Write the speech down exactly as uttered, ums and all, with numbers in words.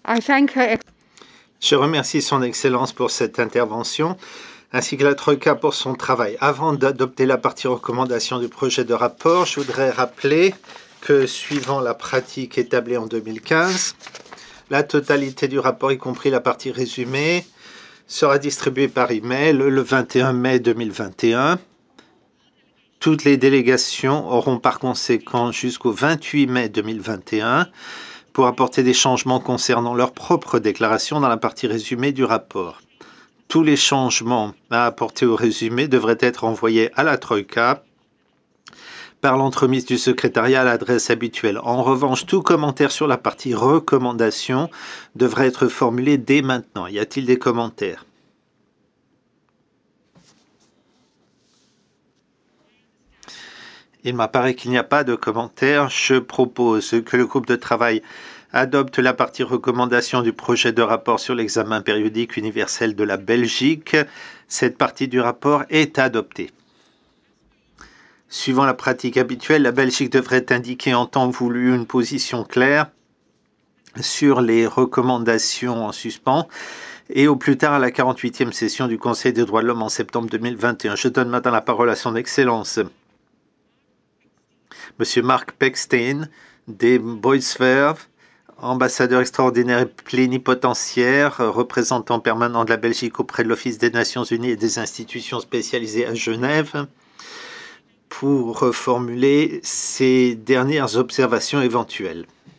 I thank her. Je remercie Son Excellence pour cette intervention, ainsi que la Troïka pour son travail. Avant d'adopter la partie recommandation du projet de rapport, je voudrais rappeler que, suivant la pratique établie en deux mille quinze, la totalité du rapport, y compris la partie résumée, sera distribuée par email le vingt et un mai deux mille vingt et un. Toutes les délégations auront par conséquent jusqu'au vingt-huit mai deux mille vingt et un pour apporter des changements concernant leur propre déclaration dans la partie résumée du rapport. Tous les changements à apporter au résumé devraient être envoyés à la Troïka par l'entremise du secrétariat à l'adresse habituelle. En revanche, tout commentaire sur la partie recommandation devrait être formulé dès maintenant. Y a-t-il des commentaires? Il m'apparaît qu'il n'y a pas de commentaires. Je propose que le groupe de travail adopte la partie recommandation du projet de rapport sur l'examen périodique universel de la Belgique. Cette partie du rapport est adoptée. Suivant la pratique habituelle, la Belgique devrait indiquer en temps voulu une position claire sur les recommandations en suspens et au plus tard à la quarante-huitième session du Conseil des droits de l'homme en septembre deux mille vingt et un. Je donne maintenant la parole à son Excellence, Monsieur Mark Pechstein, des Boisverve, ambassadeur extraordinaire et plénipotentiaire, représentant permanent de la Belgique auprès de l'Office des Nations Unies et des institutions spécialisées à Genève, pour formuler ses dernières observations éventuelles.